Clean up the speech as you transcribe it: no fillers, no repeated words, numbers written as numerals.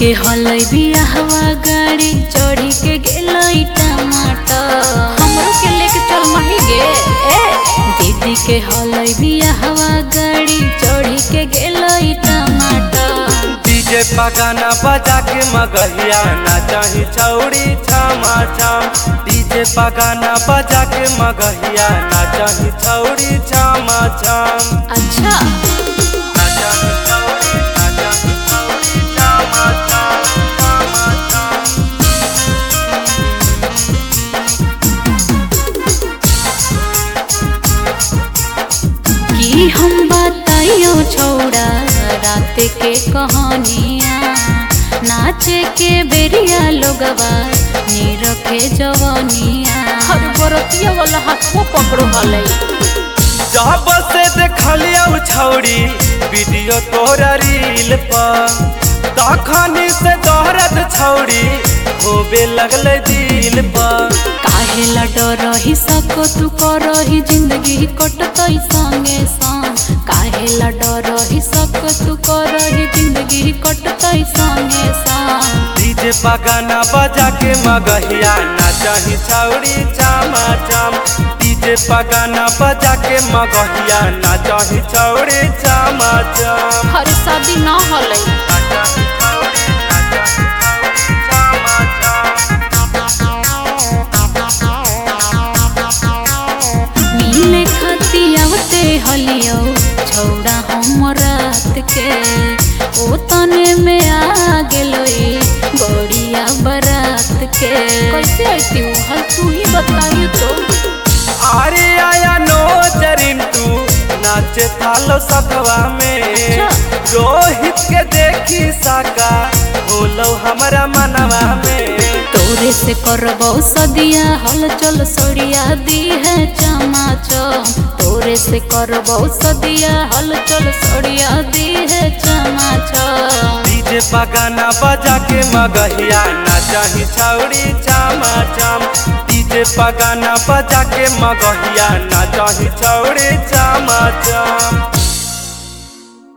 के हलई बियाहवा गाड़ी चढ़ी के गेलई टमाटर। हमरो के लेके चल माही गे। दीदी के हलई बियाहवा गाड़ी चढ़ी के गेलई टमाटर। डीजे पा गाना बजा के मगहिया नाचही छौड़ी छमा छम। डीजे पा गाना बजा के मगहिया नाचही छौड़ी छमा छम। अच्छा नाचही छौड़ी छमा छम छमा छम। कि हम बताइयो छौड़ा रात के कहानिया। नाचे के बेरिया लोगवा नी रखे जवानिया। हर बरतिया वाला हाथों पकड़ो हलई। जब से देखलिया छौड़ी वीडियो तोरा रील पर तखनी से दोहरत छौड़ी होबे लगले दिल पर। काहे ला डरही सको तू करही जिंदगी कटतई संगे संग। काहे ला डरही सको तू करही जिंदगी कटतई संगे संग। डीजे पा गाना बजा के मगहिया नाचही छौड़ी छमा छम। डीजे पा गाना बजा के मगहिया नाचही छौड़ी छमा छम। हर शादी ना हलई। नाचही छौड़ी छमा छम। मिले खतियावते हलियो छौड़ा हम रात के। ओ तने में आ गेलोई गोड़िया बारात के। कैसे आती हूँ हल तू ही बताइए तो। अरे आया नो जरिन तू नाचे थालो सतवा में। रोहित के देखी साका बोलो हमारा मनवा में। तोरे से करबो सदिया हल चल सोड़िया दी है चमाचम। तोरे से करबो सदिया हल चल सोड़िया दी है चमाचम। डीजे पा गाना बजा के मगहिया नाचही छौड़ी छमा छम। डीजे पा गाना बजा के मगहिया नाचही छौड़ी छमा छम।